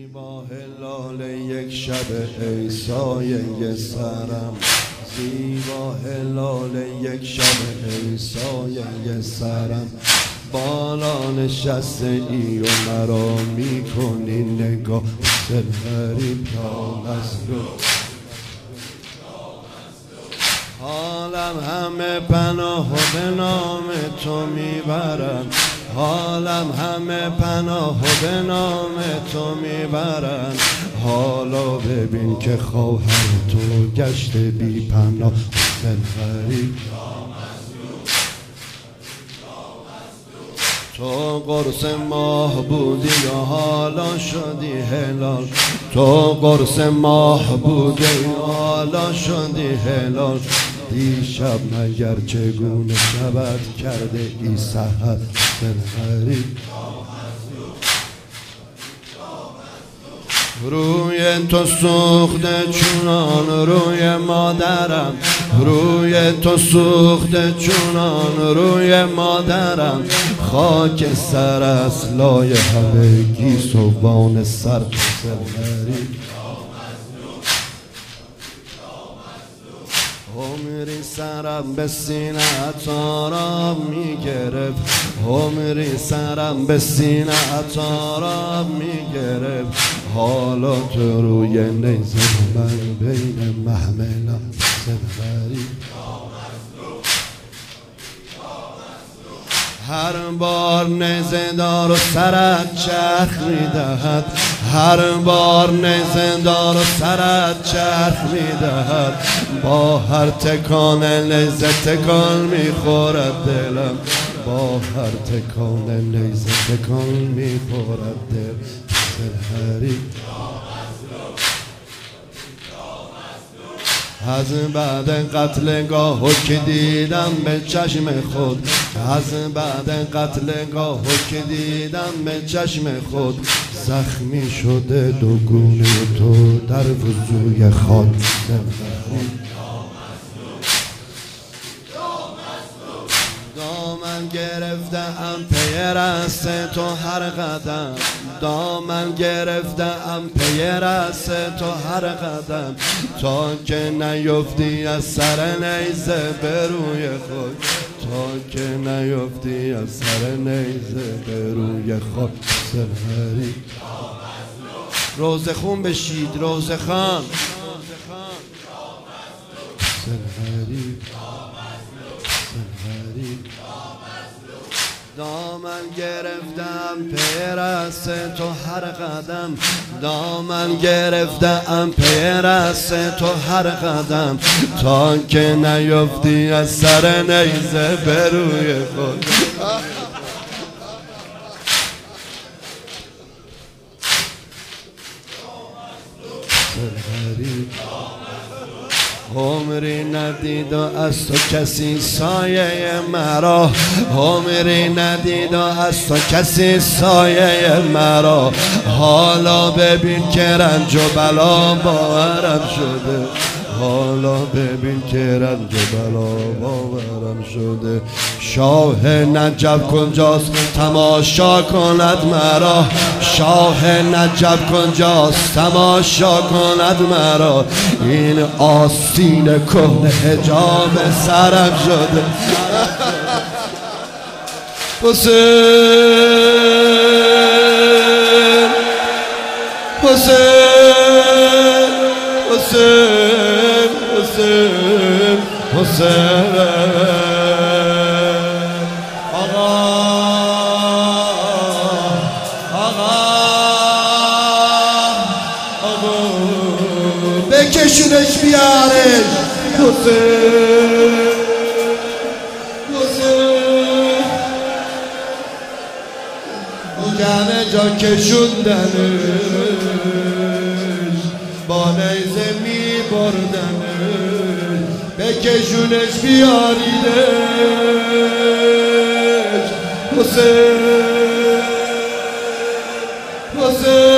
زیبا هلال یک شب ای سایه سرم، زیبا هلال یک شب ای سایه سرم، بالا نشسته ای و مرا میکنی نگاه سلحری پیامست. حالم همه پناه به نام تو میبرم، حالم همه پناه به نام تو میبرم. حالا ببین که خواهر تو گشته بی پناه سلحری. تو قرص ماه بودی و حالا شدی هلال، تو قرص ماه بودی و حالا شدی هلال. دیشب مگر چگونه شبت کرده ای سحر سلحری. روی تو سوخته چونان روی مادرم، روی تو سوخته چونان روی مادرم. خاک سر است لای همه گیسوان سر سلحری. عمری سرم به سینه‌ات آرام میگرفت، عمری سرم به سینه‌ات آرام میگرفت. حالا تو روی نیزه من بین محملم سلحری. هر بار نیزه دار و سرت چرخ میدهد، هر بار نیزه دار و سرت چرخ میدهد. با هر تکان نیزه تکان میخورد دلم، با هر تکان نیزه تکان میخورد دل سلحری. از بعد قتلگاه که دیدم به چشم خود، از بعد قتلگاه که دیدم به چشم خود. زخمی شده دو گونه تو در وضوی خاک سلحری. دامن گرفتم پی رست تو هر قدم، دامن گرفتم پی رست تو هر قدم. تا که نیفتی از سر نیزه به روی خود، تا که نیفتی از سر نیزه به روی خود سلحری. روزه خون بشید روزه خان سلحری سلحری. دامن گرفتم پیرست تو هر قدم، دامن گرفتم پیرست تو هر قدم. تا که نیفتی از سر نیزه به روی خود. عمری ندید و از تو کسی سایه مرا، عمری ندید و از تو کسی سایه مرا. حالا ببین که رنج و بلا باورم شده، حالا ببین که رنج و بلا باورم شده. شاه نجف کجاست تماشا کند مرا، شاه نجف کجاست تماشا کند مرا. این آستین کهنه حجاب سرم شده. حسین حسین حسین حسین حسین. آقا آقا آقا بکشونش بیارش. حسین حسین همه جا کشوندنش، با نیزه می بردنش. بکشونش بیاریدش. حسین حسین